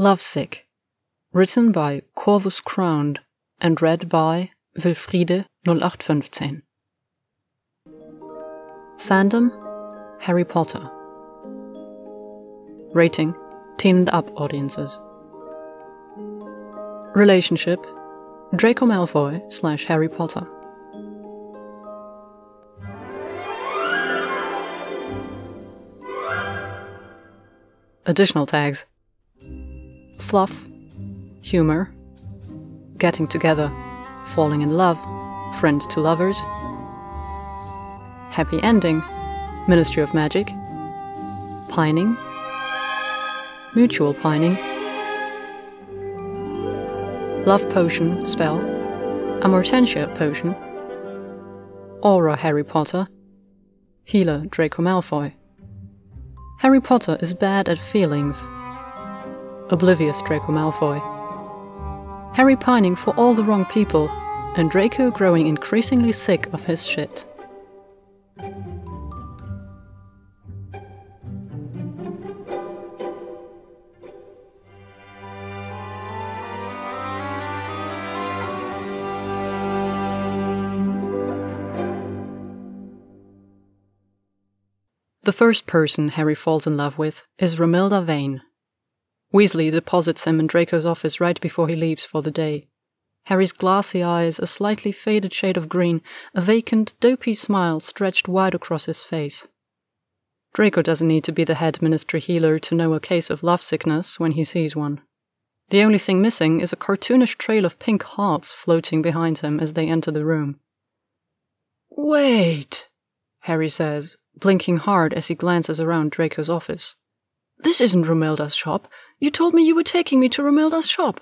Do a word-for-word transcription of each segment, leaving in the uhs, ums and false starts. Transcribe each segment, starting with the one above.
Lovesick, written by Corvus Crowned and read by Wilfriede null acht fünfzehn. Fandom: Harry Potter. Rating: teen and up audiences. Relationship: Draco Malfoy slash Harry Potter. Additional tags: fluff, humor, getting together, falling in love, friends to lovers, happy ending, Ministry of Magic, pining, mutual pining, love potion spell, Amortentia potion, aura Harry Potter, healer Draco Malfoy. Harry Potter is bad at feelings. Oblivious Draco Malfoy. Harry pining for all the wrong people, and Draco growing increasingly sick of his shit. The first person Harry falls in love with is Romilda Vane. Weasley deposits him in Draco's office right before he leaves for the day. Harry's glassy eyes, a slightly faded shade of green, a vacant, dopey smile stretched wide across his face. Draco doesn't need to be the head ministry healer to know a case of lovesickness when he sees one. The only thing missing is a cartoonish trail of pink hearts floating behind him as they enter the room. "Wait," Harry says, blinking hard as he glances around Draco's office. "This isn't Romilda's shop. You told me you were taking me to Romilda's shop."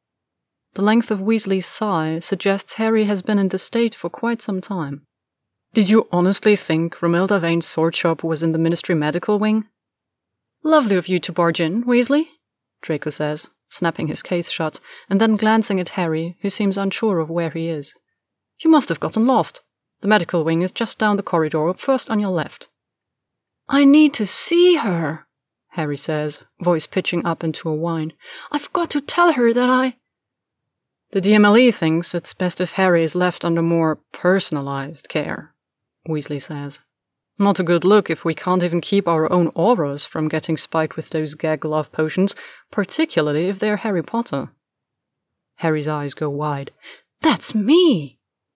The length of Weasley's sigh suggests Harry has been in the state for quite some time. "Did you honestly think Romilda Vane's sword shop was in the Ministry Medical Wing?" "Lovely of you to barge in, Weasley," Draco says, snapping his case shut, and then glancing at Harry, who seems unsure of where he is. "You must have gotten lost. The medical wing is just down the corridor, first on your left." "I need to see her," Harry says, voice pitching up into a whine. "I've got to tell her that I—" "The D M L E thinks it's best if Harry is left under more personalized care," Weasley says. "Not a good look if we can't even keep our own auras from getting spiked with those gag love potions, particularly if they're Harry Potter." Harry's eyes go wide. "That's me!"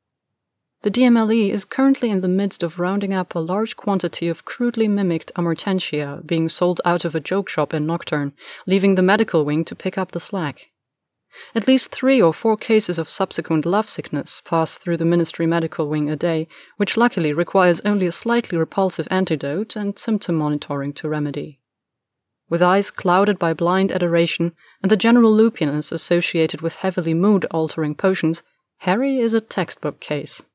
The D M L E is currently in the midst of rounding up a large quantity of crudely mimicked Amortentia being sold out of a joke shop in Nocturne, leaving the medical wing to pick up the slack. At least three or four cases of subsequent lovesickness pass through the Ministry Medical Wing a day, which luckily requires only a slightly repulsive antidote and symptom monitoring to remedy. With eyes clouded by blind adoration and the general loopiness associated with heavily mood-altering potions, Harry is a textbook case.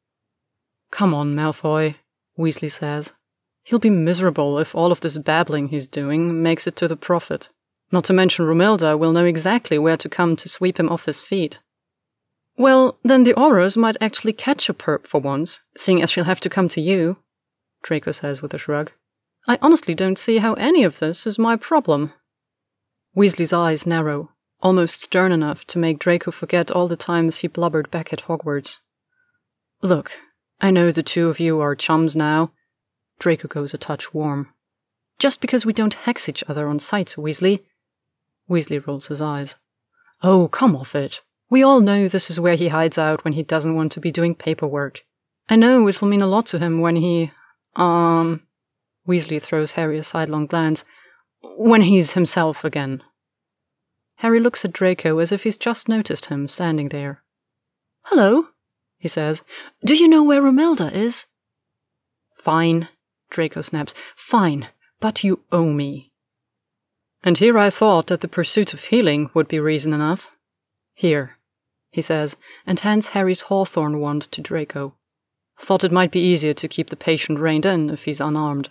"Come on, Malfoy," Weasley says. "He'll be miserable if all of this babbling he's doing makes it to the Prophet. Not to mention Romilda will know exactly where to come to sweep him off his feet." "Well, then the auras might actually catch a perp for once, seeing as she'll have to come to you," Draco says with a shrug. "I honestly don't see how any of this is my problem." Weasley's eyes narrow, almost stern enough to make Draco forget all the times he blubbered back at Hogwarts. "Look, I know the two of you are chums now." Draco goes a touch warm. "Just because we don't hex each other on sight, Weasley." Weasley rolls his eyes. "Oh, come off it. We all know this is where he hides out when he doesn't want to be doing paperwork. I know it'll mean a lot to him when he, um... Weasley throws Harry a sidelong glance. "When he's himself again." Harry looks at Draco as if he's just noticed him standing there. "Hello," he says. "Do you know where Romilda is?" "Fine," Draco snaps. "Fine, but you owe me." "And here I thought that the pursuit of healing would be reason enough. Here," he says, and hands Harry's hawthorn wand to Draco. "Thought it might be easier to keep the patient reined in if he's unarmed."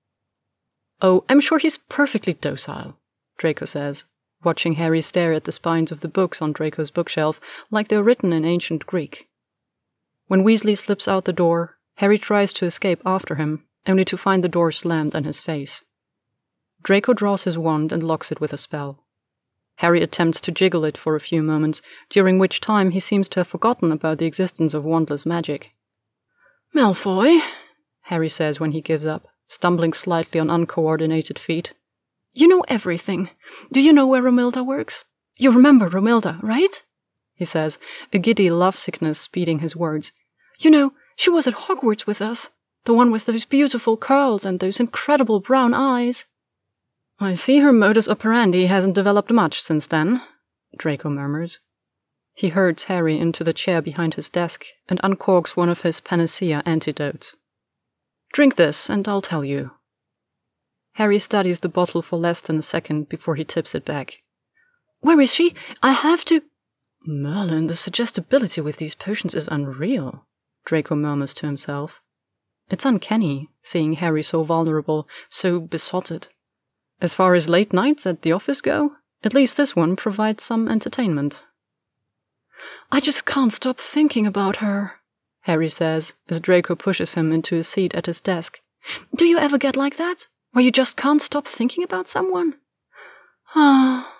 "Oh, I'm sure he's perfectly docile," Draco says, watching Harry stare at the spines of the books on Draco's bookshelf like they're written in ancient Greek. When Weasley slips out the door, Harry tries to escape after him, only to find the door slammed in his face. Draco draws his wand and locks it with a spell. Harry attempts to jiggle it for a few moments, during which time he seems to have forgotten about the existence of wandless magic. "Malfoy," Harry says when he gives up, stumbling slightly on uncoordinated feet. "You know everything. Do you know where Romilda works? You remember Romilda, right?" he says, a giddy lovesickness speeding his words. "You know, she was at Hogwarts with us. The one with those beautiful curls and those incredible brown eyes." "I see her modus operandi hasn't developed much since then," Draco murmurs. He herds Harry into the chair behind his desk and uncorks one of his panacea antidotes. "Drink this, and I'll tell you." Harry studies the bottle for less than a second before he tips it back. "Where is she? I have to—" "Merlin, the suggestibility with these potions is unreal," Draco murmurs to himself. It's uncanny, seeing Harry so vulnerable, so besotted. As far as late nights at the office go, at least this one provides some entertainment. "I just can't stop thinking about her," Harry says, as Draco pushes him into a seat at his desk. "Do you ever get like that, where you just can't stop thinking about someone?" Ah.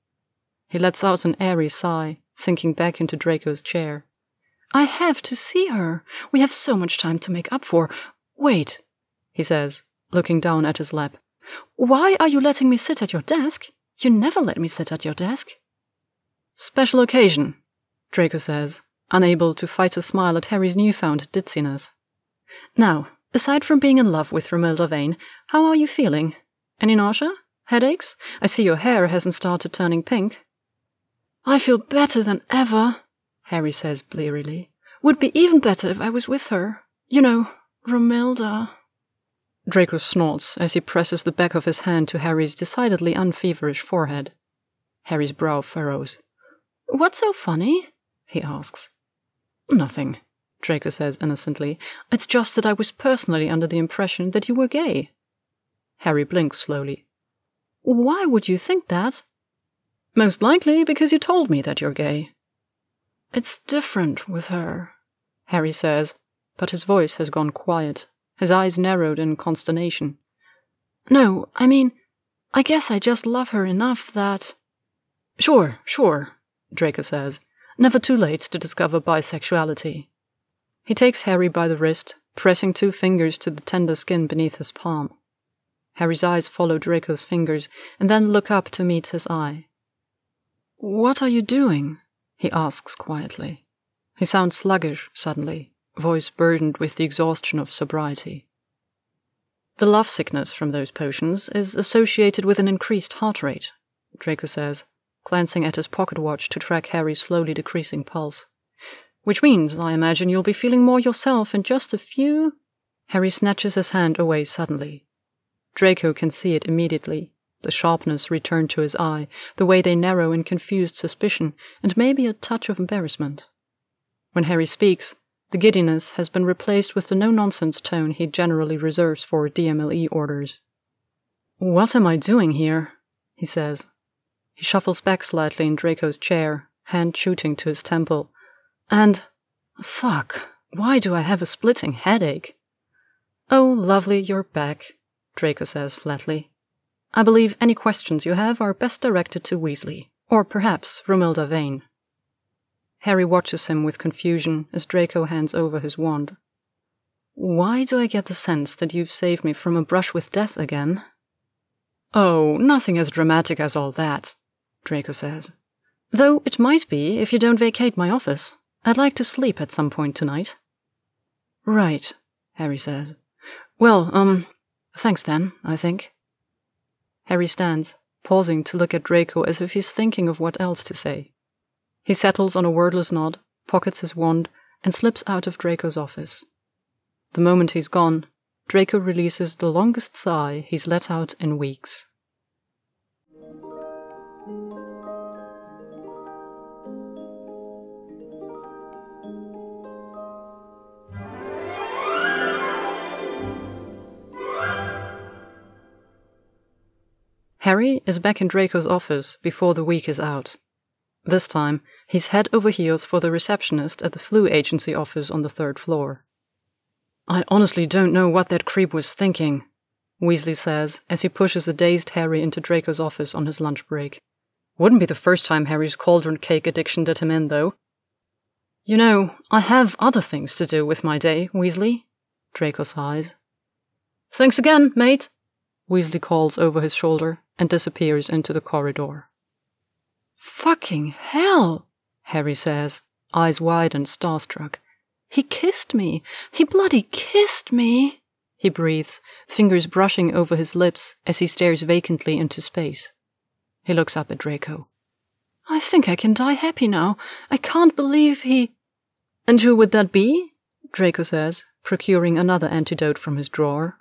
He lets out an airy sigh, sinking back into Draco's chair. "I have to see her. We have so much time to make up for. Wait," he says, looking down at his lap. "Why are you letting me sit at your desk? You never let me sit at your desk." "Special occasion," Draco says, unable to fight a smile at Harry's newfound ditziness. "Now, aside from being in love with Romilda Vane, how are you feeling? Any nausea? Headaches? I see your hair hasn't started turning pink." "I feel better than ever," Harry says blearily. "Would be even better if I was with her. You know, Romilda." Draco snorts as he presses the back of his hand to Harry's decidedly unfeverish forehead. Harry's brow furrows. "What's so funny?" he asks. "Nothing," Draco says innocently. "It's just that I was personally under the impression that you were gay." Harry blinks slowly. "Why would you think that?" "Most likely because you told me that you're gay." "It's different with her," Harry says, but his voice has gone quiet, his eyes narrowed in consternation. "No, I mean, I guess I just love her enough that—" "Sure, sure," Draco says, never too late to discover bisexuality. He takes Harry by the wrist, pressing two fingers to the tender skin beneath his palm. Harry's eyes follow Draco's fingers and then look up to meet his eye. "What are you doing?" he asks quietly. He sounds sluggish suddenly, voice burdened with the exhaustion of sobriety. "The lovesickness from those potions is associated with an increased heart rate," Draco says, glancing at his pocket watch to track Harry's slowly decreasing pulse. "Which means, I imagine, you'll be feeling more yourself in just a few—" Harry snatches his hand away suddenly. Draco can see it immediately. The sharpness returned to his eye, the way they narrow in confused suspicion, and maybe a touch of embarrassment. When Harry speaks, the giddiness has been replaced with the no-nonsense tone he generally reserves for D M L E orders. "What am I doing here?" he says. He shuffles back slightly in Draco's chair, hand shooting to his temple. And, fuck, why do I have a splitting headache? "Oh, lovely, you're back," Draco says flatly. "I believe any questions you have are best directed to Weasley, or perhaps Romilda Vane." Harry watches him with confusion as Draco hands over his wand. "Why do I get the sense that you've saved me from a brush with death again?" "Oh, nothing as dramatic as all that," Draco says. "Though it might be if you don't vacate my office. I'd like to sleep at some point tonight." "Right," Harry says. "Well, um, thanks then, I think." Harry stands, pausing to look at Draco as if he's thinking of what else to say. He settles on a wordless nod, pockets his wand, and slips out of Draco's office. The moment he's gone, Draco releases the longest sigh he's let out in weeks. Harry is back in Draco's office before the week is out. This time, he's head over heels for the receptionist at the flu agency office on the third floor. "I honestly don't know what that creep was thinking," Weasley says as he pushes a dazed Harry into Draco's office on his lunch break. Wouldn't be the first time Harry's cauldron cake addiction did him in, though. You know, I have other things to do with my day, Weasley, Draco sighs. Thanks again, mate, Weasley calls over his shoulder and disappears into the corridor. Fucking hell, Harry says, eyes wide and starstruck. He kissed me. He bloody kissed me, he breathes, fingers brushing over his lips as he stares vacantly into space. He looks up at Draco. I think I can die happy now. I can't believe he... And who would that be? Draco says, procuring another antidote from his drawer.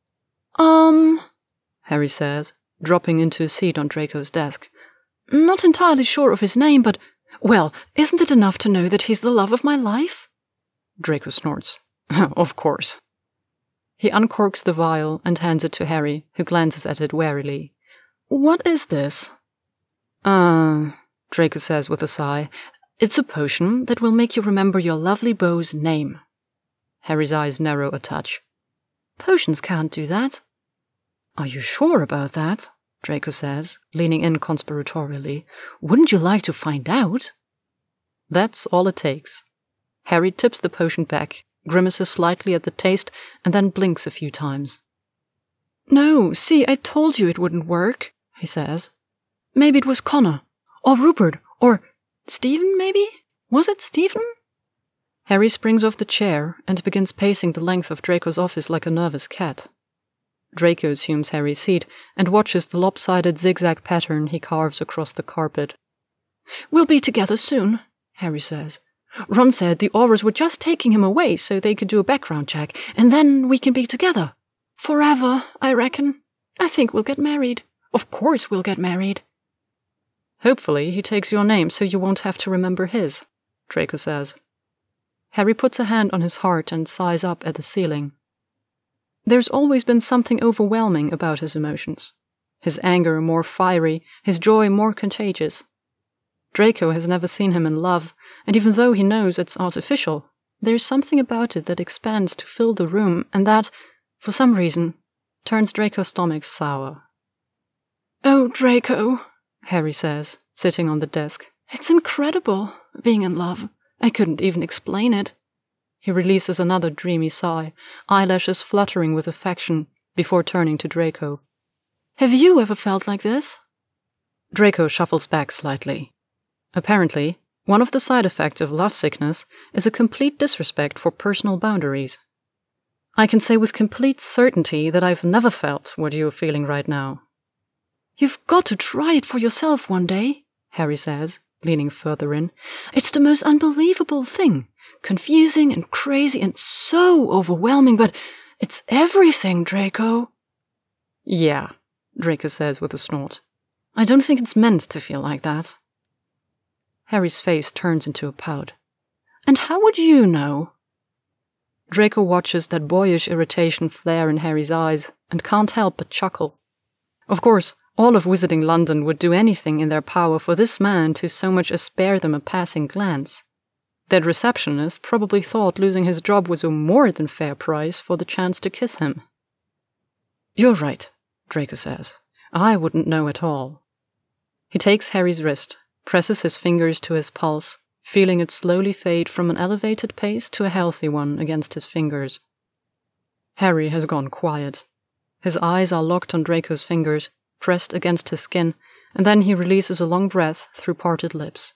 Um, Harry says, dropping into a seat on Draco's desk. Not entirely sure of his name, but, well, isn't it enough to know that he's the love of my life? Draco snorts. Of course. He uncorks the vial and hands it to Harry, who glances at it warily. What is this? Uh, Draco says with a sigh. It's a potion that will make you remember your lovely beau's name. Harry's eyes narrow a touch. Potions can't do that. Are you sure about that? Draco says, leaning in conspiratorially. Wouldn't you like to find out? That's all it takes. Harry tips the potion back, grimaces slightly at the taste, and then blinks a few times. No, see, I told you it wouldn't work, he says. Maybe it was Connor, or Rupert, or Stephen, maybe? Was it Stephen? Harry springs off the chair and begins pacing the length of Draco's office like a nervous cat. Draco assumes Harry's seat and watches the lopsided zigzag pattern he carves across the carpet. We'll be together soon, Harry says. Ron said the Aurors were just taking him away so they could do a background check, and then we can be together. Forever, I reckon. I think we'll get married. Of course we'll get married. Hopefully he takes your name so you won't have to remember his, Draco says. Harry puts a hand on his heart and sighs up at the ceiling. There's always been something overwhelming about his emotions. His anger more fiery, his joy more contagious. Draco has never seen him in love, and even though he knows it's artificial, there's something about it that expands to fill the room, and that, for some reason, turns Draco's stomach sour. Oh, Draco, Harry says, sitting on the desk. It's incredible, being in love. I couldn't even explain it. He releases another dreamy sigh, eyelashes fluttering with affection, before turning to Draco. Have you ever felt like this? Draco shuffles back slightly. Apparently, one of the side effects of lovesickness is a complete disrespect for personal boundaries. I can say with complete certainty that I've never felt what you're feeling right now. You've got to try it for yourself one day, Harry says, leaning further in. It's the most unbelievable thing. Confusing and crazy and so overwhelming, but it's everything, Draco. Yeah, Draco says with a snort. I don't think it's meant to feel like that. Harry's face turns into a pout. And how would you know? Draco watches that boyish irritation flare in Harry's eyes and can't help but chuckle. Of course, all of Wizarding London would do anything in their power for this man to so much as spare them a passing glance. That receptionist probably thought losing his job was a more than fair price for the chance to kiss him. You're right, Draco says. I wouldn't know at all. He takes Harry's wrist, presses his fingers to his pulse, feeling it slowly fade from an elevated pace to a healthy one against his fingers. Harry has gone quiet. His eyes are locked on Draco's fingers, pressed against his skin, and then he releases a long breath through parted lips.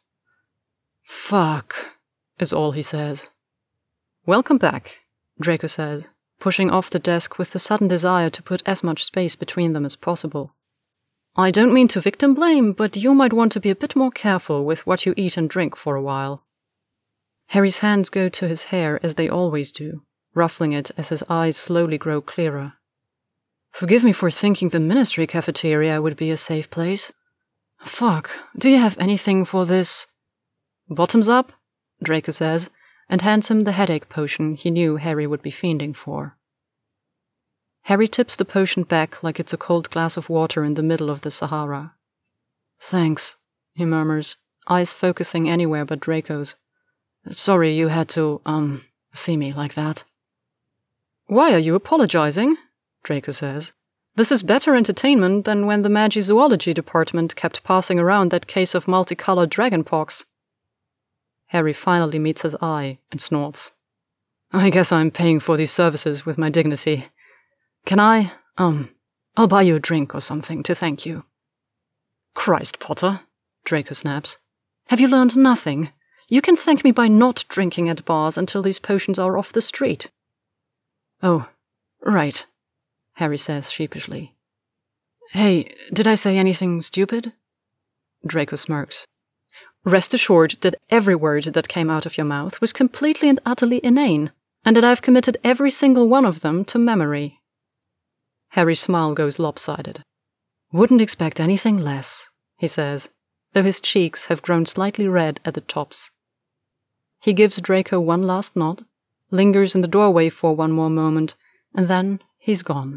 Fuck, is all he says. Welcome back, Draco says, pushing off the desk with the sudden desire to put as much space between them as possible. I don't mean to victim blame, but you might want to be a bit more careful with what you eat and drink for a while. Harry's hands go to his hair as they always do, ruffling it as his eyes slowly grow clearer. Forgive me for thinking the ministry cafeteria would be a safe place. Fuck, do you have anything for this? Bottoms up, Draco says, and hands him the headache potion he knew Harry would be fiending for. Harry tips the potion back like it's a cold glass of water in the middle of the Sahara. Thanks, he murmurs, eyes focusing anywhere but Draco's. Sorry you had to, um, see me like that. Why are you apologizing? Draco says. This is better entertainment than when the Magizoology department kept passing around that case of multicolored dragonpox. Harry finally meets his eye and snorts. I guess I'm paying for these services with my dignity. Can I, um, I'll buy you a drink or something to thank you. Christ, Potter, Draco snaps. Have you learned nothing? You can thank me by not drinking at bars until these potions are off the street. Oh, right, Harry says sheepishly. Hey, did I say anything stupid? Draco smirks. Rest assured that every word that came out of your mouth was completely and utterly inane, and that I've committed every single one of them to memory. Harry's smile goes lopsided. Wouldn't expect anything less, he says, though his cheeks have grown slightly red at the tops. He gives Draco one last nod, lingers in the doorway for one more moment, and then he's gone.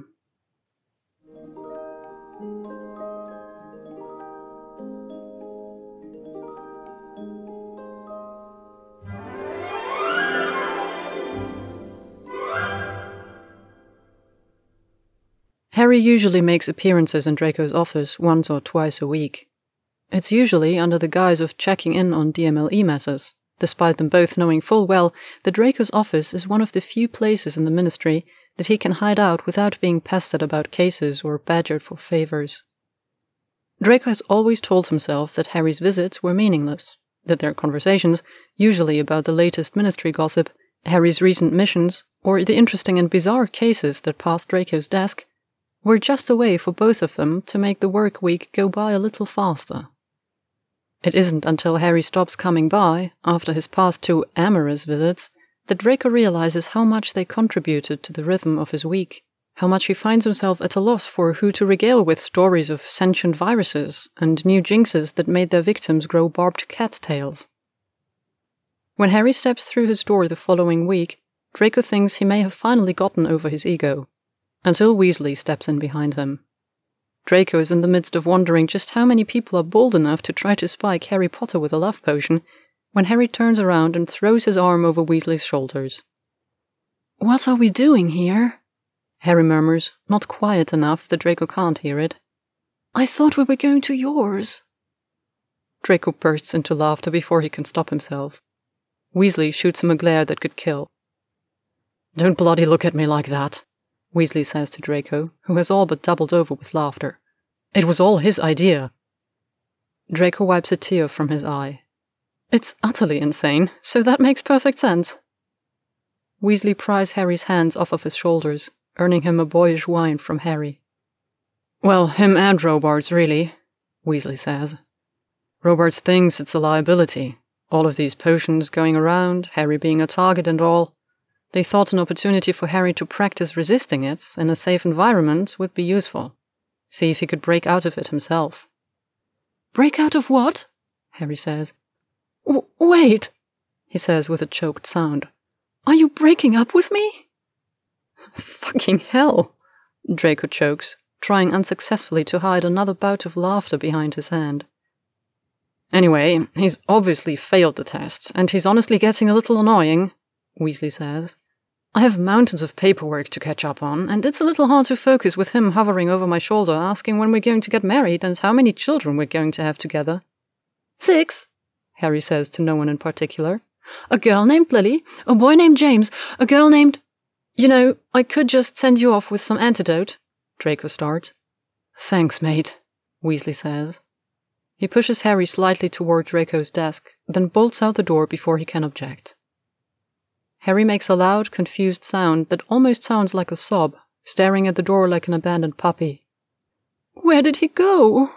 Harry usually makes appearances in Draco's office once or twice a week. It's usually under the guise of checking in on D M L E matters, despite them both knowing full well that Draco's office is one of the few places in the Ministry that he can hide out without being pestered about cases or badgered for favors. Draco has always told himself that Harry's visits were meaningless, that their conversations, usually about the latest Ministry gossip, Harry's recent missions, or the interesting and bizarre cases that passed Draco's desk, were just a way for both of them to make the work week go by a little faster. It isn't until Harry stops coming by, after his past two amorous visits, that Draco realizes how much they contributed to the rhythm of his week, how much he finds himself at a loss for who to regale with stories of sentient viruses and new jinxes that made their victims grow barbed cat tails. When Harry steps through his door the following week, Draco thinks he may have finally gotten over his ego, until Weasley steps in behind him. Draco is in the midst of wondering just how many people are bold enough to try to spike Harry Potter with a love potion, when Harry turns around and throws his arm over Weasley's shoulders. What are we doing here? Harry murmurs, not quiet enough that Draco can't hear it. I thought we were going to yours. Draco bursts into laughter before he can stop himself. Weasley shoots him a glare that could kill. Don't bloody look at me like that, Weasley says to Draco, who has all but doubled over with laughter. It was all his idea. Draco wipes a tear from his eye. It's utterly insane, so that makes perfect sense. Weasley pries Harry's hands off of his shoulders, earning him a boyish whine from Harry. Well, him and Robarts, really, Weasley says. Robarts thinks it's a liability. All of these potions going around, Harry being a target and all. They thought an opportunity for Harry to practice resisting it in a safe environment would be useful. See if he could break out of it himself. Break out of what? Harry says. W- wait, he says with a choked sound. Are you breaking up with me? Fucking hell, Draco chokes, trying unsuccessfully to hide another bout of laughter behind his hand. Anyway, he's obviously failed the test, and he's honestly getting a little annoying, Weasley says. I have mountains of paperwork to catch up on, and it's a little hard to focus with him hovering over my shoulder asking when we're going to get married and how many children we're going to have together. Six, Harry says to no one in particular. A girl named Lily, a boy named James, a girl named... You know, I could just send you off with some antidote, Draco starts. Thanks, mate, Weasley says. He pushes Harry slightly toward Draco's desk, then bolts out the door before he can object. Harry makes a loud, confused sound that almost sounds like a sob, staring at the door like an abandoned puppy. Where did he go?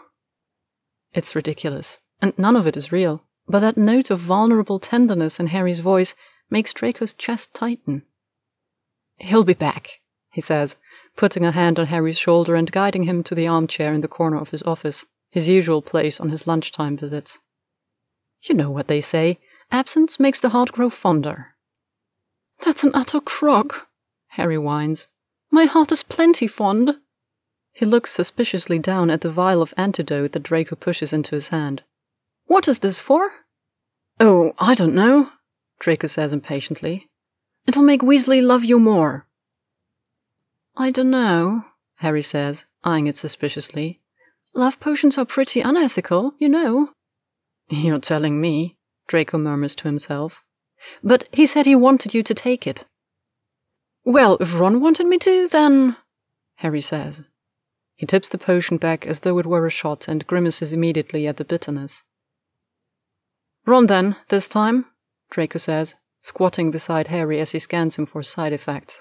It's ridiculous, and none of it is real, but that note of vulnerable tenderness in Harry's voice makes Draco's chest tighten. He'll be back, he says, putting a hand on Harry's shoulder and guiding him to the armchair in the corner of his office, his usual place on his lunchtime visits. You know what they say, absence makes the heart grow fonder. That's an utter crock, Harry whines. My heart is plenty fond. He looks suspiciously down at the vial of antidote that Draco pushes into his hand. What is this for? Oh, I don't know, Draco says impatiently. It'll make Weasley love you more. I don't know, Harry says, eyeing it suspiciously. Love potions are pretty unethical, you know. You're telling me, Draco murmurs to himself. But he said he wanted you to take it. Well, if Ron wanted me to, then... Harry says. He tips the potion back as though it were a shot and grimaces immediately at the bitterness. Ron then, this time, Draco says, squatting beside Harry as he scans him for side effects.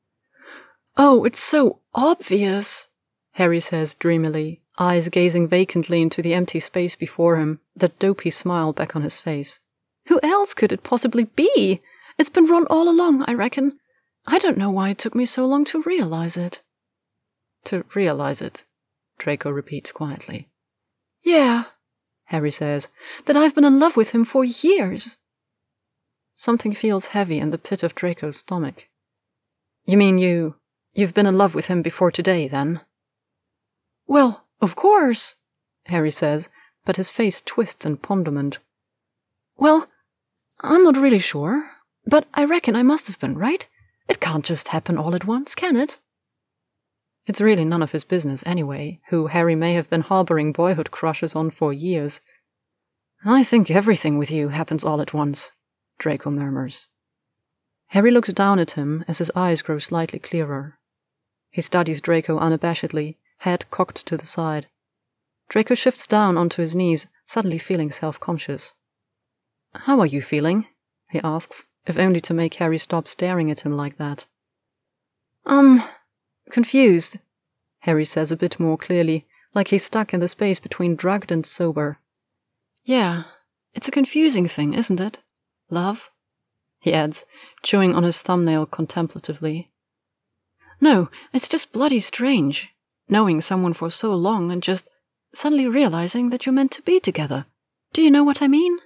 Oh, it's so obvious, Harry says dreamily, eyes gazing vacantly into the empty space before him, that dopey smile back on his face. Who else could it possibly be? It's been Ron all along, I reckon. I don't know why it took me so long to realize it. To realize it, Draco repeats quietly. Yeah, Harry says, that I've been in love with him for years. Something feels heavy in the pit of Draco's stomach. You mean you... you've been in love with him before today, then? Well, of course, Harry says, but his face twists in ponderment. Well, I'm not really sure, but I reckon I must have been, right? It can't just happen all at once, can it? It's really none of his business anyway, who Harry may have been harboring boyhood crushes on for years. I think everything with you happens all at once, Draco murmurs. Harry looks down at him as his eyes grow slightly clearer. He studies Draco unabashedly, head cocked to the side. Draco shifts down onto his knees, suddenly feeling self-conscious. How are you feeling? He asks, if only to make Harry stop staring at him like that. Um... confused, Harry says a bit more clearly, like he's stuck in the space between drugged and sober. Yeah, it's a confusing thing, isn't it? Love? He adds, chewing on his thumbnail contemplatively. No, it's just bloody strange, knowing someone for so long and just suddenly realizing that you're meant to be together. Do you know what I mean?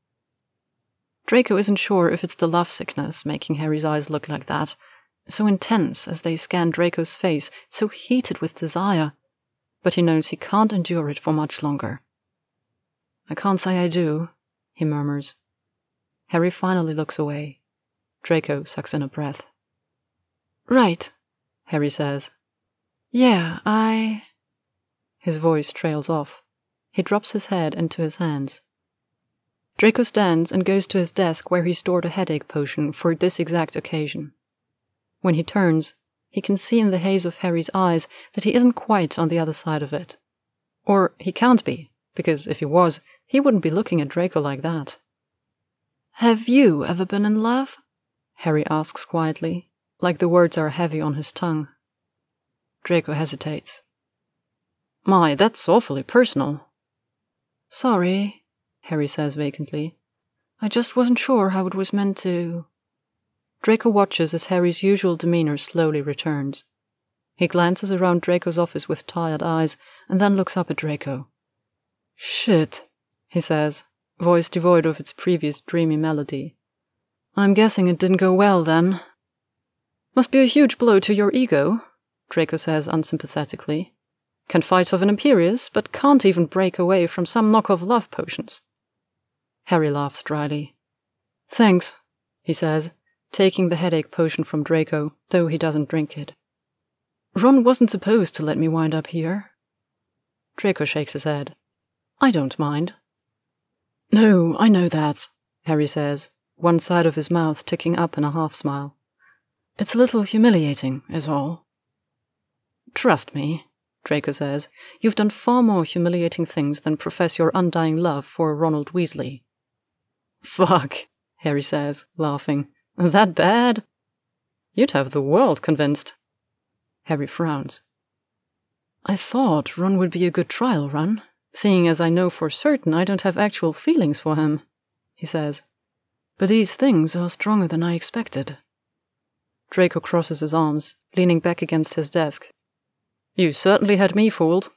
Draco isn't sure if it's the love sickness making Harry's eyes look like that, so intense as they scan Draco's face, so heated with desire, but he knows he can't endure it for much longer. I can't say I do, he murmurs. Harry finally looks away. Draco sucks in a breath. Right, Harry says. Yeah, I... His voice trails off. He drops his head into his hands. Draco stands and goes to his desk where he stored a headache potion for this exact occasion. When he turns, he can see in the haze of Harry's eyes that he isn't quite on the other side of it. Or he can't be, because if he was, he wouldn't be looking at Draco like that. Have you ever been in love? Harry asks quietly, like the words are heavy on his tongue. Draco hesitates. My, that's awfully personal. Sorry, Harry says vacantly. I just wasn't sure how it was meant to... Draco watches as Harry's usual demeanor slowly returns. He glances around Draco's office with tired eyes, and then looks up at Draco. Shit, he says, voice devoid of its previous dreamy melody. I'm guessing it didn't go well, then. Must be a huge blow to your ego, Draco says unsympathetically. Can fight off an Imperius, but can't even break away from some knockoff love potions. Harry laughs dryly. Thanks, he says, taking the headache potion from Draco, though he doesn't drink it. Ron wasn't supposed to let me wind up here. Draco shakes his head. I don't mind. No, I know that, Harry says, one side of his mouth ticking up in a half-smile. It's a little humiliating, is all. Trust me, Draco says, you've done far more humiliating things than profess your undying love for Ronald Weasley. Fuck, Harry says, laughing. That bad? You'd have the world convinced. Harry frowns. I thought Ron would be a good trial run, seeing as I know for certain I don't have actual feelings for him, he says. But these things are stronger than I expected. Draco crosses his arms, leaning back against his desk. You certainly had me fooled.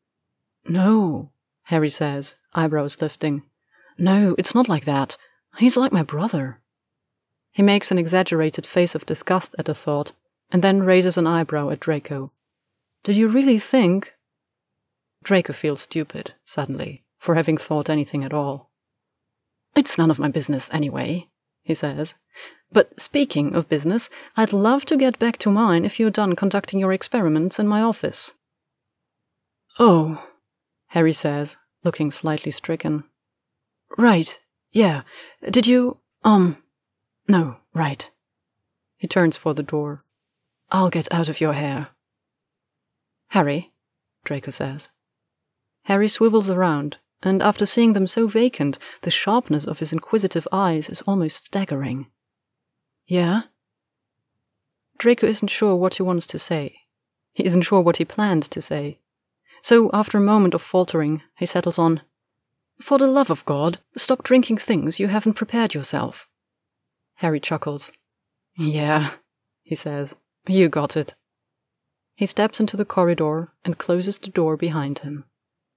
No, Harry says, eyebrows lifting. No, it's not like that. He's like my brother. He makes an exaggerated face of disgust at the thought, and then raises an eyebrow at Draco. Did you really think? Draco feels stupid, suddenly, for having thought anything at all. It's none of my business anyway, he says. "But speaking of business, I'd love to get back to mine if you're done conducting your experiments in my office." "Oh," Harry says, looking slightly stricken. "Right, yeah. Did you, um, no, right." He turns for the door. "I'll get out of your hair." "Harry," Draco says. Harry swivels around, and after seeing them so vacant, the sharpness of his inquisitive eyes is almost staggering. "Yeah?" Draco isn't sure what he wants to say. He isn't sure what he planned to say. So, after a moment of faltering, he settles on, "For the love of God, stop drinking things you haven't prepared yourself." Harry chuckles. "Yeah," he says, "you got it." He steps into the corridor and closes the door behind him.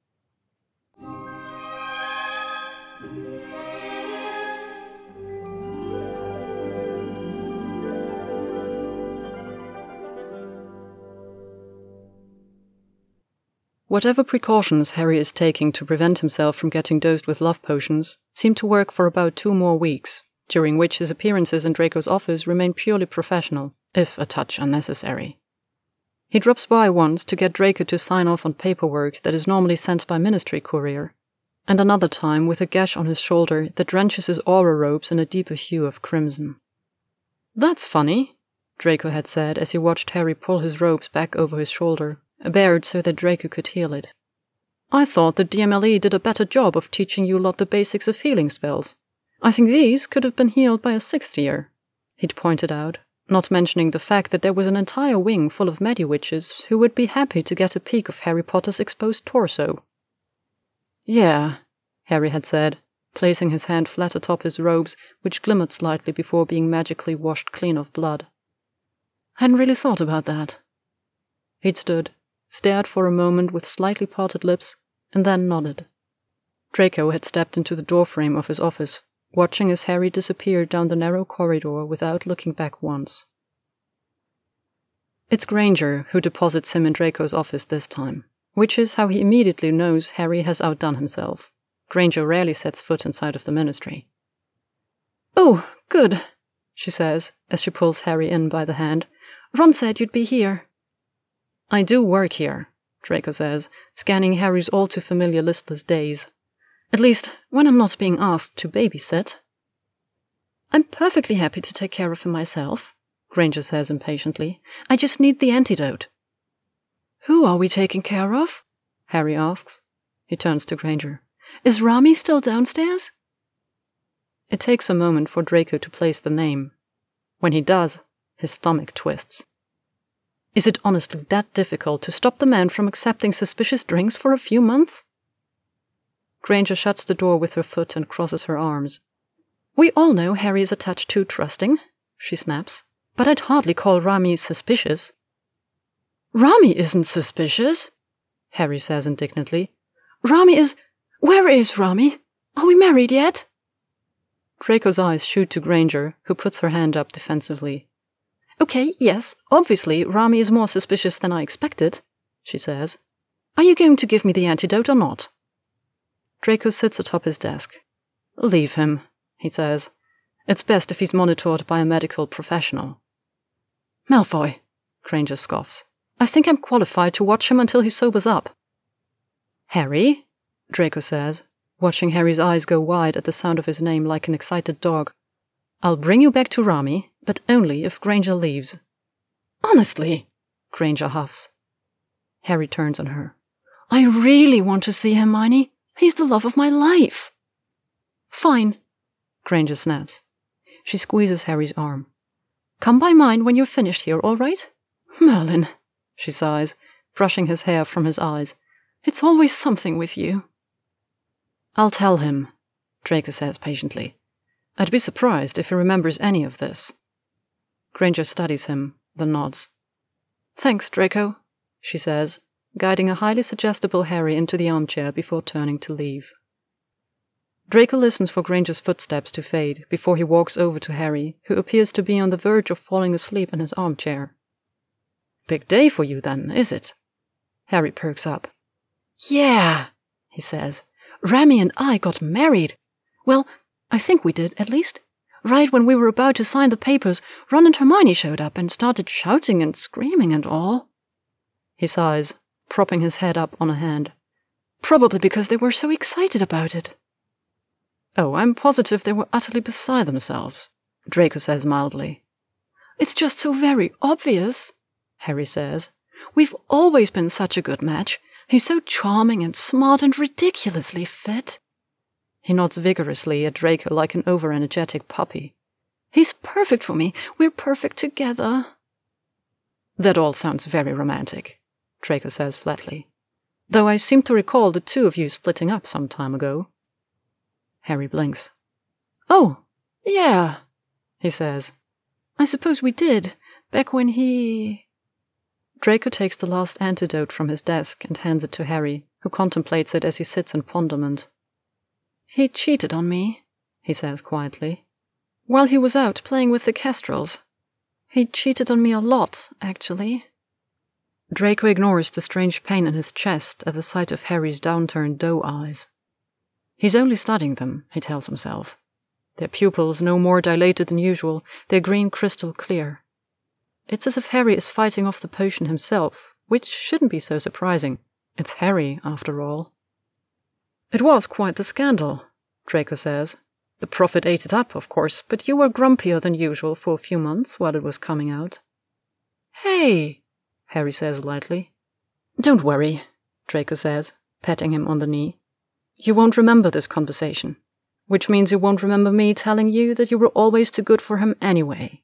Whatever precautions Harry is taking to prevent himself from getting dosed with love potions seem to work for about two more weeks, during which his appearances in Draco's office remain purely professional, if a touch unnecessary. He drops by once to get Draco to sign off on paperwork that is normally sent by ministry courier, and another time with a gash on his shoulder that drenches his aura robes in a deeper hue of crimson. "That's funny," Draco had said as he watched Harry pull his robes back over his shoulder, bared so that Draco could heal it. "I thought the D M L E did a better job of teaching you lot the basics of healing spells. I think these could have been healed by a sixth year," he'd pointed out, not mentioning the fact that there was an entire wing full of Mediwitches who would be happy to get a peek of Harry Potter's exposed torso. "Yeah," Harry had said, placing his hand flat atop his robes, which glimmered slightly before being magically washed clean of blood. "Hadn't really thought about that." He'd stood, stared for a moment with slightly parted lips, and then nodded. Draco had stepped into the doorframe of his office, watching as Harry disappeared down the narrow corridor without looking back once. It's Granger who deposits him in Draco's office this time, which is how he immediately knows Harry has outdone himself. Granger rarely sets foot inside of the ministry. "Oh, good," she says, as she pulls Harry in by the hand. "Ron said you'd be here." "I do work here," Draco says, scanning Harry's all-too-familiar listless days. "At least, when I'm not being asked to babysit." "I'm perfectly happy to take care of him myself," Granger says impatiently. "I just need the antidote." "Who are we taking care of?" Harry asks. He turns to Granger. "Is Rami still downstairs?" It takes a moment for Draco to place the name. When he does, his stomach twists. Is it honestly that difficult to stop the man from accepting suspicious drinks for a few months? Granger shuts the door with her foot and crosses her arms. "We all know Harry is a touch too trusting," she snaps, "but I'd hardly call Rami suspicious." "Rami isn't suspicious," Harry says indignantly. "Rami is... Where is Rami? Are we married yet?" Draco's eyes shoot to Granger, who puts her hand up defensively. "Okay, yes, obviously Rami is more suspicious than I expected," she says. "Are you going to give me the antidote or not?" Draco sits atop his desk. "Leave him," he says. "It's best if he's monitored by a medical professional." "Malfoy," Granger scoffs. "I think I'm qualified to watch him until he sobers up." "Harry," Draco says, watching Harry's eyes go wide at the sound of his name like an excited dog. "I'll bring you back to Rami, but only if Granger leaves." "Honestly," Granger huffs. Harry turns on her. "I really want to see Hermione. He's the love of my life." "Fine," Granger snaps. She squeezes Harry's arm. "Come by mine when you're finished here, all right?" "Merlin," she sighs, brushing his hair from his eyes. "It's always something with you." "I'll tell him," Draco says patiently. "I'd be surprised if he remembers any of this." Granger studies him, then nods. "Thanks, Draco," she says, guiding a highly suggestible Harry into the armchair before turning to leave. Draco listens for Granger's footsteps to fade before he walks over to Harry, who appears to be on the verge of falling asleep in his armchair. "Big day for you then, is it?" Harry perks up. "Yeah," he says. "Rami and I got married. Well, I think we did, at least. Right when we were about to sign the papers, Ron and Hermione showed up and started shouting and screaming and all." He sighs, propping his head up on a hand. "Probably because they were so excited about it." "Oh, I'm positive they were utterly beside themselves," Draco says mildly. "It's just so very obvious," Harry says. "We've always been such a good match. He's so charming and smart and ridiculously fit." He nods vigorously at Draco like an over-energetic puppy. "He's perfect for me. We're perfect together." "That all sounds very romantic," Draco says flatly. "Though I seem to recall the two of you splitting up some time ago." Harry blinks. "Oh, yeah," he says. "I suppose we did, back when he—" Draco takes the last antidote from his desk and hands it to Harry, who contemplates it as he sits in ponderment. "He cheated on me," he says quietly, "while he was out playing with the kestrels. He cheated on me a lot, actually." Draco ignores the strange pain in his chest at the sight of Harry's downturned doe eyes. He's only studying them, he tells himself. Their pupils no more dilated than usual, their green crystal clear. It's as if Harry is fighting off the potion himself, which shouldn't be so surprising. It's Harry, after all. "It was quite the scandal," Draco says. "The Prophet ate it up, of course, but you were grumpier than usual for a few months while it was coming out." "Hey," Harry says lightly. "Don't worry," Draco says, patting him on the knee. "You won't remember this conversation, which means you won't remember me telling you that you were always too good for him anyway."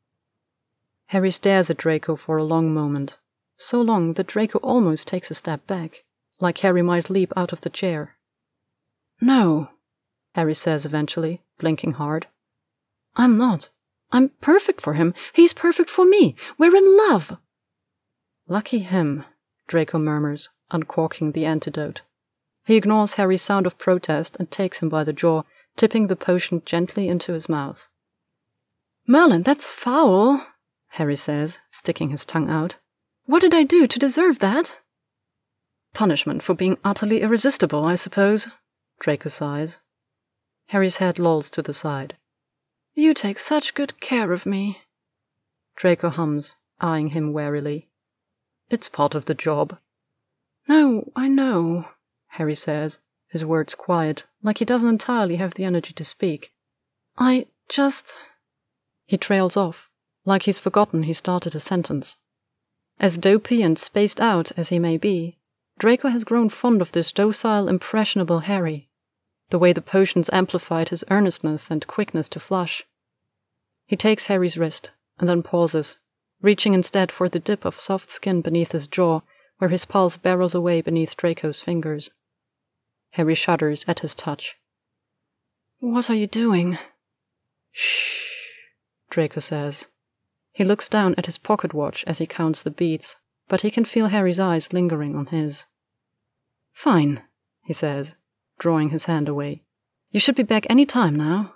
Harry stares at Draco for a long moment, so long that Draco almost takes a step back, like Harry might leap out of the chair. "No," Harry says eventually, blinking hard. "I'm not. I'm perfect for him. He's perfect for me. We're in love." "Lucky him," Draco murmurs, uncorking the antidote. He ignores Harry's sound of protest and takes him by the jaw, tipping the potion gently into his mouth. "Merlin, that's foul," Harry says, sticking his tongue out. "What did I do to deserve that?" "Punishment for being utterly irresistible, I suppose," Draco sighs. Harry's head lolls to the side. "You take such good care of me," Draco hums, eyeing him warily. "It's part of the job." "No, I know," Harry says, his words quiet, like he doesn't entirely have the energy to speak. "I just—" He trails off, like he's forgotten he started a sentence. As dopey and spaced out as he may be, Draco has grown fond of this docile, impressionable Harry, the way the potions amplified his earnestness and quickness to flush. He takes Harry's wrist, and then pauses, reaching instead for the dip of soft skin beneath his jaw, where his pulse barrels away beneath Draco's fingers. Harry shudders at his touch. "What are you doing?" "Shh," Draco says. He looks down at his pocket watch as he counts the beats, but he can feel Harry's eyes lingering on his. "Fine," he says, drawing his hand away. "You should be back any time now."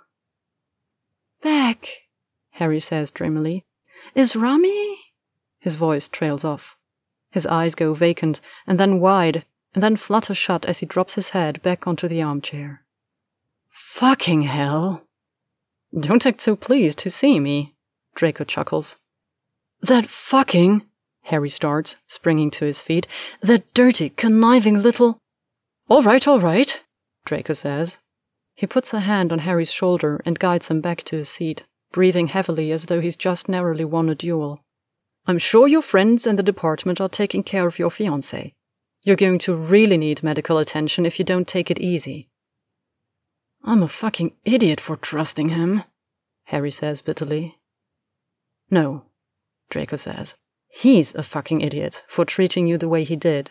"Back," Harry says dreamily. "Is Rami—" His voice trails off. His eyes go vacant, and then wide, and then flutter shut as he drops his head back onto the armchair. "Fucking hell!" "Don't act so pleased to see me," Draco chuckles. "That fucking—" Harry starts, springing to his feet. "That dirty, conniving little—" "All right, all right," Draco says. He puts a hand on Harry's shoulder and guides him back to his seat, breathing heavily as though he's just narrowly won a duel. "I'm sure your friends in the department are taking care of your fiancé. You're going to really need medical attention if you don't take it easy." "I'm a fucking idiot for trusting him," Harry says bitterly. "No," Draco says. "He's a fucking idiot for treating you the way he did."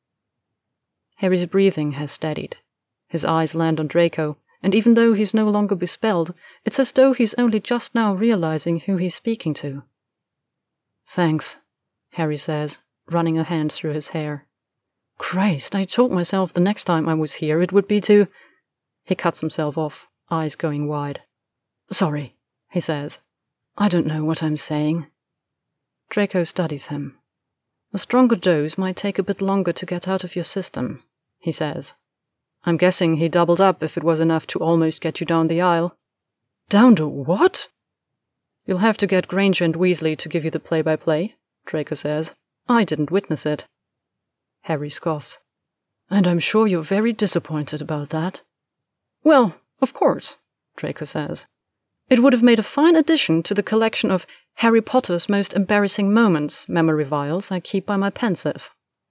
Harry's breathing has steadied. His eyes land on Draco, and even though he's no longer bespelled, it's as though he's only just now realizing who he's speaking to. "Thanks," Harry says, running a hand through his hair. "Christ, I told myself the next time I was here it would be to—" He cuts himself off, eyes going wide. "Sorry," he says. "I don't know what I'm saying." Draco studies him. "A stronger dose might take a bit longer to get out of your system," he says. "I'm guessing he doubled up if it was enough to almost get you down the aisle." Down to what? You'll have to get Granger and Weasley to give you the play-by-play, Draco says. I didn't witness it. Harry scoffs. And I'm sure you're very disappointed about that. Well, of course, Draco says. It would have made a fine addition to the collection of Harry Potter's most embarrassing moments memory vials I keep by my pensieve.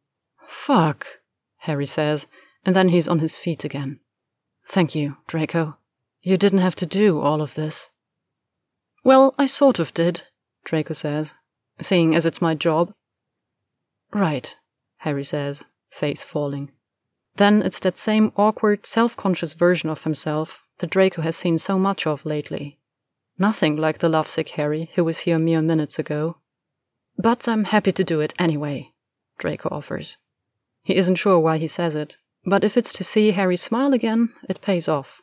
Fuck, Harry says, and then he's on his feet again. Thank you, Draco. You didn't have to do all of this. Well, I sort of did, Draco says, seeing as it's my job. Right, Harry says, face falling. Then it's that same awkward, self-conscious version of himself that Draco has seen so much of lately. Nothing like the lovesick Harry who was here mere minutes ago. But I'm happy to do it anyway, Draco offers. He isn't sure why he says it, but if it's to see Harry smile again, it pays off.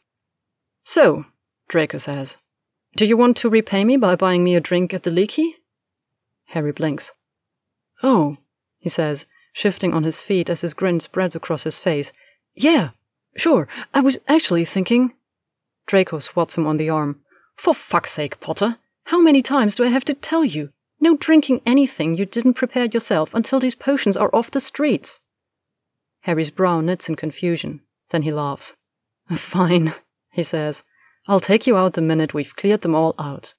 So, Draco says, do you want to repay me by buying me a drink at the Leaky? Harry blinks. Oh, he says, shifting on his feet as his grin spreads across his face. Yeah, sure, I was actually thinking... Draco swats him on the arm. For fuck's sake, Potter, how many times do I have to tell you? No drinking anything you didn't prepare yourself until these potions are off the streets. Harry's brow knits in confusion. Then he laughs. Fine, he says. I'll take you out the minute we've cleared them all out.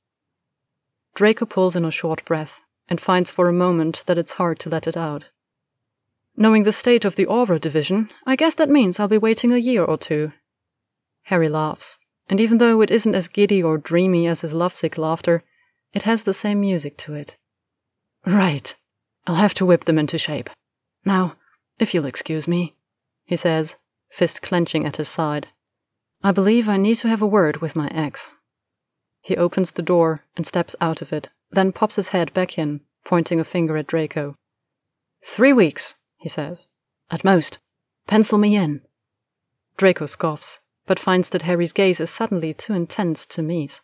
Draco pulls in a short breath and finds for a moment that it's hard to let it out. Knowing the state of the Auror division, I guess that means I'll be waiting a year or two. Harry laughs, and even though it isn't as giddy or dreamy as his lovesick laughter, it has the same music to it. Right, I'll have to whip them into shape. Now, if you'll excuse me, he says, fist clenching at his side. I believe I need to have a word with my ex. He opens the door and steps out of it, then pops his head back in, pointing a finger at Draco. Three weeks, he says. At most. Pencil me in. Draco scoffs, but finds that Harry's gaze is suddenly too intense to meet.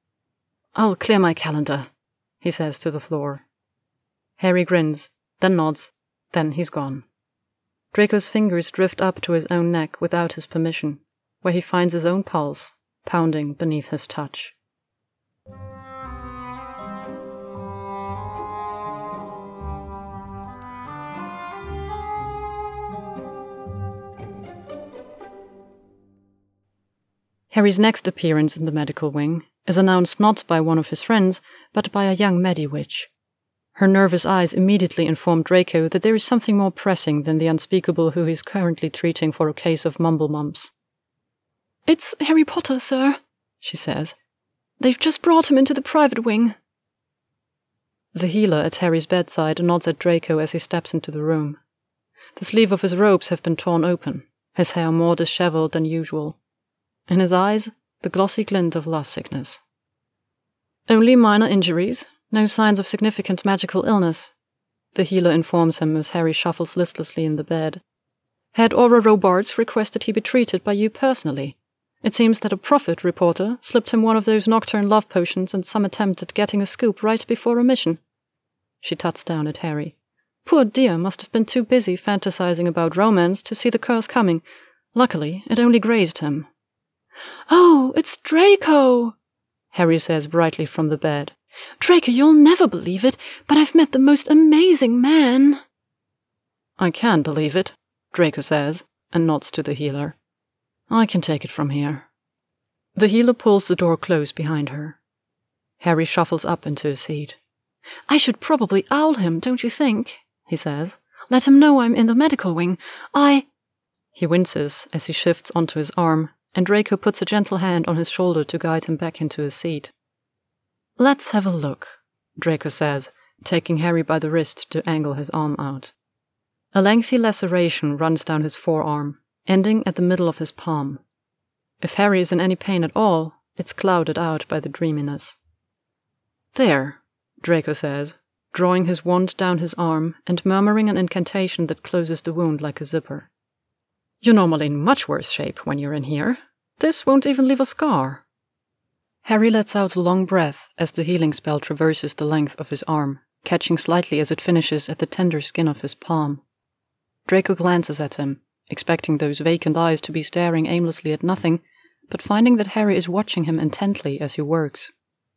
I'll clear my calendar, he says to the floor. Harry grins, then nods, then he's gone. Draco's fingers drift up to his own neck without his permission, where he finds his own pulse, pounding beneath his touch. Harry's next appearance in the medical wing is announced not by one of his friends, but by a young Mediwitch. Her nervous eyes immediately inform Draco that there is something more pressing than the unspeakable who he is currently treating for a case of mumble mumps. It's Harry Potter, sir, she says. They've just brought him into the private wing. The healer at Harry's bedside nods at Draco as he steps into the room. The sleeve of his robes have been torn open, his hair more dishevelled than usual. In his eyes, the glossy glint of lovesickness. Only minor injuries, no signs of significant magical illness, the healer informs him as Harry shuffles listlessly in the bed. Head Auror Robards requested he be treated by you personally. It seems that a prophet reporter slipped him one of those nocturne love potions in some attempt at getting a scoop right before a mission. She tuts down at Harry. Poor dear must have been too busy fantasizing about romance to see the curse coming. Luckily, it only grazed him. Oh, it's Draco, Harry says brightly from the bed. Draco, you'll never believe it, but I've met the most amazing man. I can believe it, Draco says, and nods to the healer. I can take it from here. The healer pulls the door close behind her. Harry shuffles up into a seat. I should probably owl him, don't you think? He says. Let him know I'm in the medical wing. I... He winces as he shifts onto his arm, and Draco puts a gentle hand on his shoulder to guide him back into his seat. Let's have a look, Draco says, taking Harry by the wrist to angle his arm out. A lengthy laceration runs down his forearm, ending at the middle of his palm. If Harry is in any pain at all, it's clouded out by the dreaminess. There, Draco says, drawing his wand down his arm and murmuring an incantation that closes the wound like a zipper. You're normally in much worse shape when you're in here. This won't even leave a scar. Harry lets out a long breath as the healing spell traverses the length of his arm, catching slightly as it finishes at the tender skin of his palm. Draco glances at him, expecting those vacant eyes to be staring aimlessly at nothing, but finding that Harry is watching him intently as he works.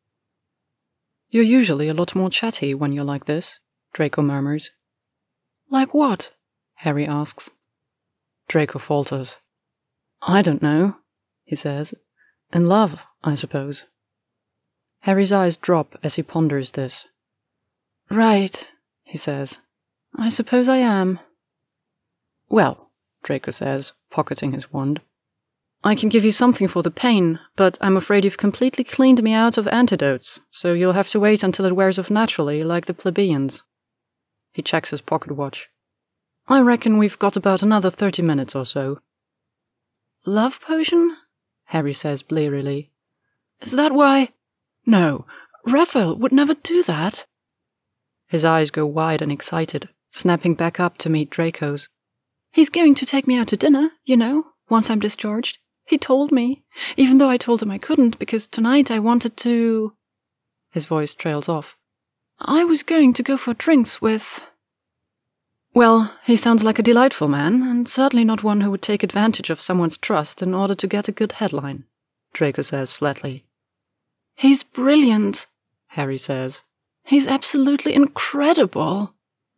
"You're usually a lot more chatty when you're like this," Draco murmurs. "Like what?" Harry asks. Draco falters. "I don't know," he says. "In love, I suppose." Harry's eyes drop as he ponders this. "Right," he says. "I suppose I am." "Well," Draco says, pocketing his wand, "I can give you something for the pain, but I'm afraid you've completely cleaned me out of antidotes, so you'll have to wait until it wears off naturally, like the plebeians." He checks his pocket watch. "I reckon we've got about another thirty minutes or so." "Love potion?" Harry says blearily. "Is that why—" "No, Raphael would never do that." His eyes go wide and excited, snapping back up to meet Draco's. "He's going to take me out to dinner, you know, once I'm discharged. He told me, even though I told him I couldn't, because tonight I wanted to—" His voice trails off. "I was going to go for drinks with—" "Well, he sounds like a delightful man, and certainly not one who would take advantage of someone's trust in order to get a good headline," Draco says flatly. "He's brilliant," Harry says. "He's absolutely incredible."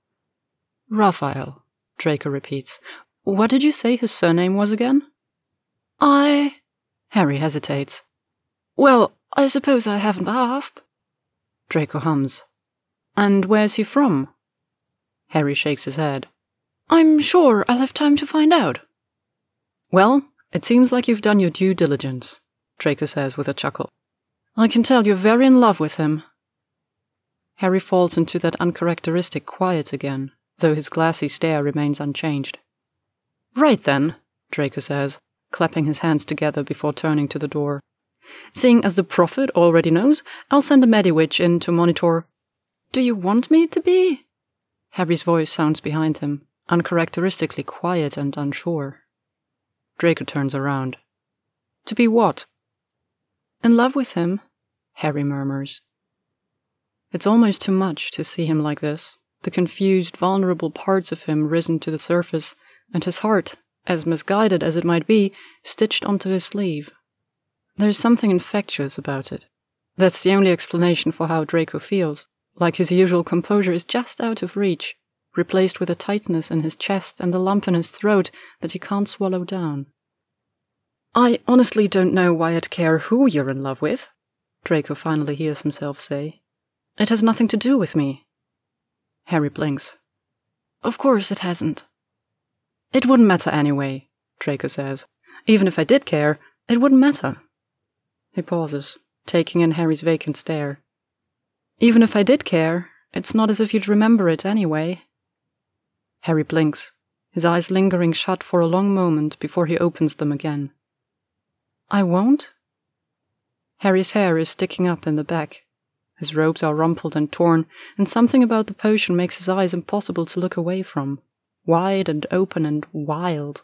"Raphael," Draco repeats. "What did you say his surname was again?" I... Harry hesitates. "Well, I suppose I haven't asked." Draco hums. "And where's he from?" Harry shakes his head. "I'm sure I'll have time to find out." "Well, it seems like you've done your due diligence," Draco says with a chuckle. "I can tell you're very in love with him." Harry falls into that uncharacteristic quiet again, though his glassy stare remains unchanged. "Right then," Draco says, clapping his hands together before turning to the door. "Seeing as the prophet already knows, I'll send a Mediwitch in to monitor—" "Do you want me to be?" Harry's voice sounds behind him, uncharacteristically quiet and unsure. Draco turns around. "To be what?" "In love with him," Harry murmurs. It's almost too much to see him like this, the confused, vulnerable parts of him risen to the surface, and his heart, as misguided as it might be, stitched onto his sleeve. There's something infectious about it. That's the only explanation for how Draco feels, like his usual composure is just out of reach, replaced with a tightness in his chest and a lump in his throat that he can't swallow down. "I honestly don't know why I'd care who you're in love with," Draco finally hears himself say. "It has nothing to do with me." Harry blinks. "Of course it hasn't." "It wouldn't matter anyway," Draco says. "Even if I did care, it wouldn't matter." He pauses, taking in Harry's vacant stare. "Even if I did care, it's not as if you'd remember it anyway." Harry blinks, his eyes lingering shut for a long moment before he opens them again. "I won't?" Harry's hair is sticking up in the back. His robes are rumpled and torn, and something about the potion makes his eyes impossible to look away from, wide and open and wild.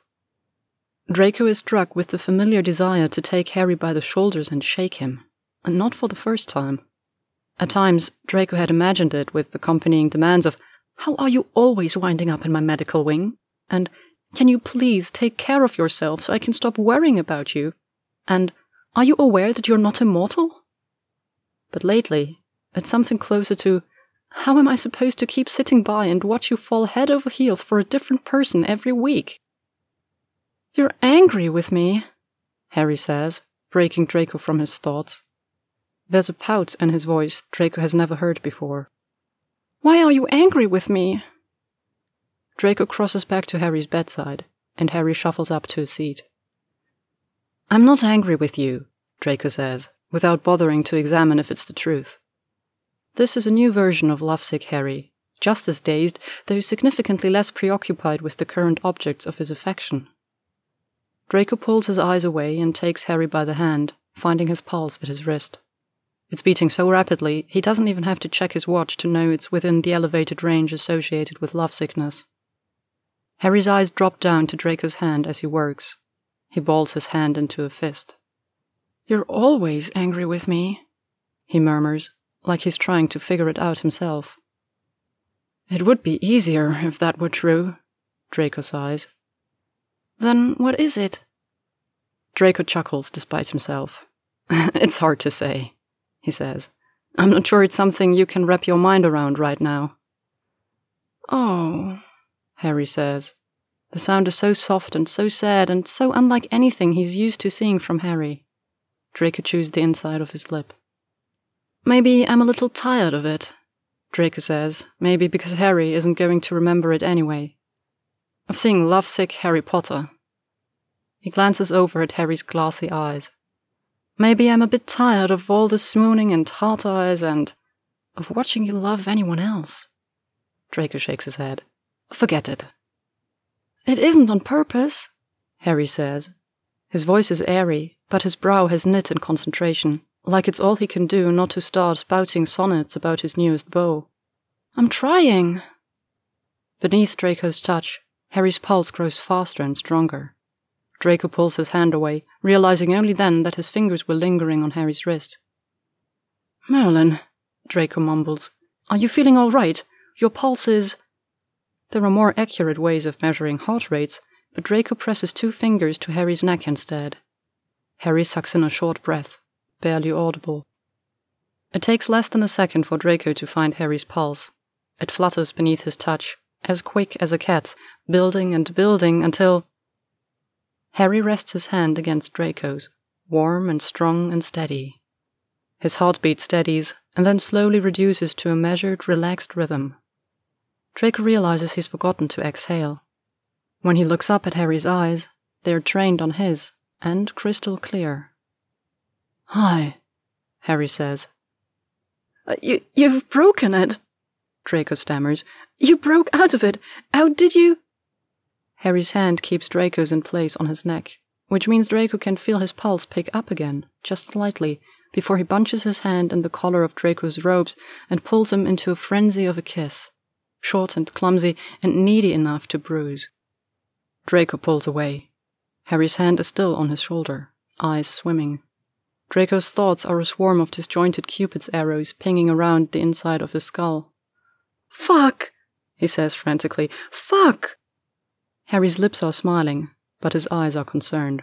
Draco is struck with the familiar desire to take Harry by the shoulders and shake him, and not for the first time. At times, Draco had imagined it with accompanying demands of, "How are you always winding up in my medical wing?" and "Can you please take care of yourself so I can stop worrying about you?" and "Are you aware that you're not immortal?" But lately, it's something closer to, "How am I supposed to keep sitting by and watch you fall head over heels for a different person every week?" "You're angry with me," Harry says, breaking Draco from his thoughts. There's a pout in his voice Draco has never heard before. "Why are you angry with me?" Draco crosses back to Harry's bedside, and Harry shuffles up to a seat. "I'm not angry with you," Draco says, without bothering to examine if it's the truth. This is a new version of lovesick Harry, just as dazed, though significantly less preoccupied with the current objects of his affection. Draco pulls his eyes away and takes Harry by the hand, finding his pulse at his wrist. It's beating so rapidly, he doesn't even have to check his watch to know it's within the elevated range associated with lovesickness. Harry's eyes drop down to Draco's hand as he works. He balls his hand into a fist. "You're always angry with me," he murmurs, like he's trying to figure it out himself. "It would be easier if that were true," Draco sighs. "Then what is it?" Draco chuckles despite himself. It's hard to say, he says. I'm not sure it's something you can wrap your mind around right now. Oh, Harry says. The sound is so soft and so sad and so unlike anything he's used to seeing from Harry. Draco chews the inside of his lip. Maybe I'm a little tired of it, Draco says, maybe because Harry isn't going to remember it anyway. Of seeing lovesick Harry Potter. He glances over at Harry's glassy eyes. Maybe I'm a bit tired of all the swooning and heart eyes and of watching you love anyone else. Draco shakes his head. Forget it. It isn't on purpose, Harry says. His voice is airy, but his brow has knit in concentration, like it's all he can do not to start spouting sonnets about his newest beau. I'm trying. Beneath Draco's touch, Harry's pulse grows faster and stronger. Draco pulls his hand away, realizing only then that his fingers were lingering on Harry's wrist. Merlin, Draco mumbles, are you feeling all right? Your pulse is... There are more accurate ways of measuring heart rates, but Draco presses two fingers to Harry's neck instead. Harry sucks in a short breath, barely audible. It takes less than a second for Draco to find Harry's pulse. It flutters beneath his touch, as quick as a cat's, building and building until... Harry rests his hand against Draco's, warm and strong and steady. His heartbeat steadies, and then slowly reduces to a measured, relaxed rhythm. Draco realizes he's forgotten to exhale. When he looks up at Harry's eyes, they are trained on his, and crystal clear. Hi, Harry says. Uh, you, you've broken it, Draco stammers. You broke out of it. How did you... Harry's hand keeps Draco's in place on his neck, which means Draco can feel his pulse pick up again, just slightly, before he bunches his hand in the collar of Draco's robes and pulls him into a frenzy of a kiss, short and clumsy and needy enough to bruise. Draco pulls away. Harry's hand is still on his shoulder, eyes swimming. Draco's thoughts are a swarm of disjointed Cupid's arrows pinging around the inside of his skull. Fuck, he says frantically. Fuck! Harry's lips are smiling, but his eyes are concerned.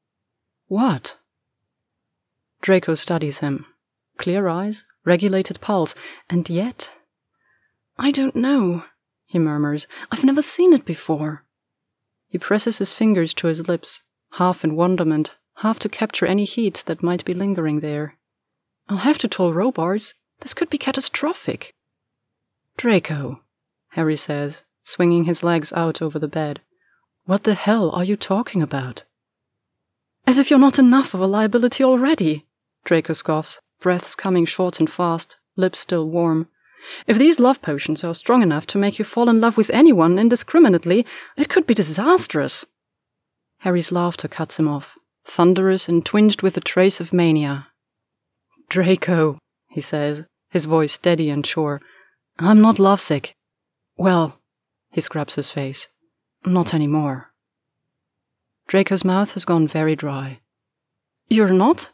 What? Draco studies him. Clear eyes, regulated pulse, and yet... I don't know, he murmurs. I've never seen it before. He presses his fingers to his lips, half in wonderment, half to capture any heat that might be lingering there. I'll have to tell Robards. This could be catastrophic. Draco, Harry says, swinging his legs out over the bed. What the hell are you talking about? As if you're not enough of a liability already, Draco scoffs, breaths coming short and fast, lips still warm. If these love potions are strong enough to make you fall in love with anyone indiscriminately, it could be disastrous. Harry's laughter cuts him off, thunderous and twinged with a trace of mania. Draco, he says, his voice steady and sure. I'm not lovesick. Well, he scrubs his face. Not anymore. Draco's mouth has gone very dry. You're not?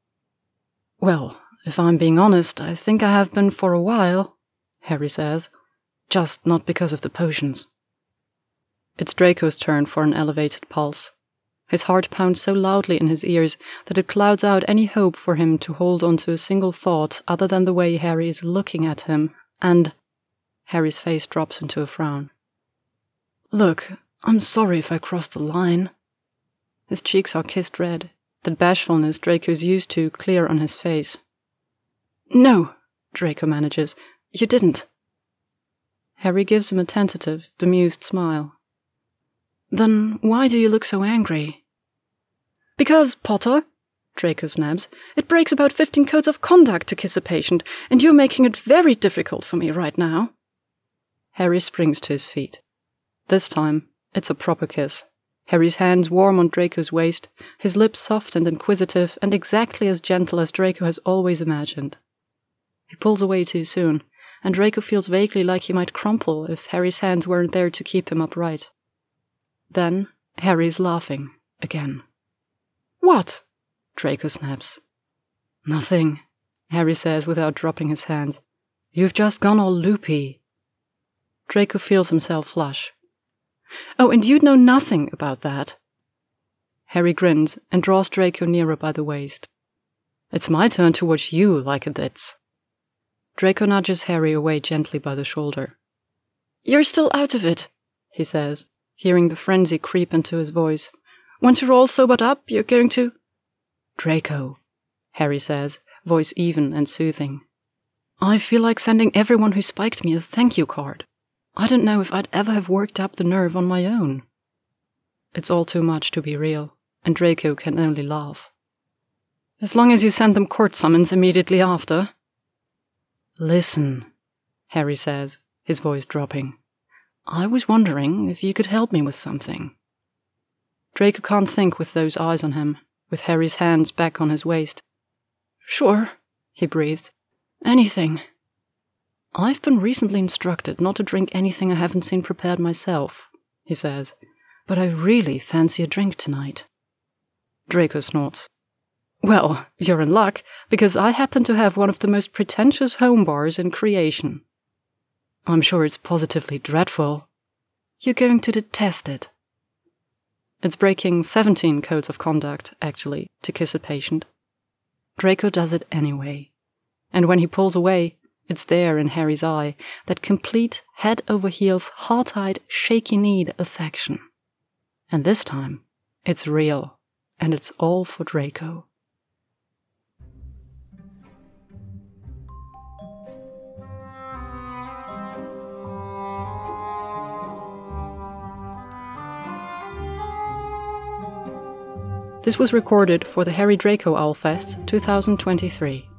Well, if I'm being honest, I think I have been for a while, Harry says. Just not because of the potions. It's Draco's turn for an elevated pulse. His heart pounds so loudly in his ears that it clouds out any hope for him to hold on to a single thought other than the way Harry is looking at him, and... Harry's face drops into a frown. Look, I'm sorry if I crossed the line. His cheeks are kissed red, that bashfulness Draco's used to clear on his face. No, Draco manages. You didn't. Harry gives him a tentative, bemused smile. Then why do you look so angry? Because, Potter, Draco snaps, it breaks about fifteen codes of conduct to kiss a patient, and you're making it very difficult for me right now. Harry springs to his feet. This time, it's a proper kiss. Harry's hands warm on Draco's waist, his lips soft and inquisitive and exactly as gentle as Draco has always imagined. He pulls away too soon, and Draco feels vaguely like he might crumple if Harry's hands weren't there to keep him upright. Then, Harry's laughing, again. What? Draco snaps. Nothing, Harry says without dropping his hands. You've just gone all loopy. Draco feels himself flush. Oh, and you'd know nothing about that. Harry grins and draws Draco nearer by the waist. It's my turn to watch you like a ditz. Draco nudges Harry away gently by the shoulder. You're still out of it, he says, hearing the frenzy creep into his voice. Once you're all sobered up, you're going to... Draco, Harry says, voice even and soothing. I feel like sending everyone who spiked me a thank you card. I don't know if I'd ever have worked up the nerve on my own. It's all too much to be real, and Draco can only laugh. As long as you send them court summons immediately after. Listen, Harry says, his voice dropping. I was wondering if you could help me with something. Draco can't think with those eyes on him, with Harry's hands back on his waist. Sure, he breathes. Anything. I've been recently instructed not to drink anything I haven't seen prepared myself, he says, but I really fancy a drink tonight. Draco snorts. Well, you're in luck, because I happen to have one of the most pretentious home bars in creation. I'm sure it's positively dreadful. You're going to detest it. It's breaking seventeen codes of conduct, actually, to kiss a patient. Draco does it anyway. And when he pulls away, it's there in Harry's eye, that complete, head-over-heels, heart-eyed, shaky-kneed affection. And this time, it's real, and it's all for Draco. This was recorded for the Harry Draco Owlfest twenty twenty-three.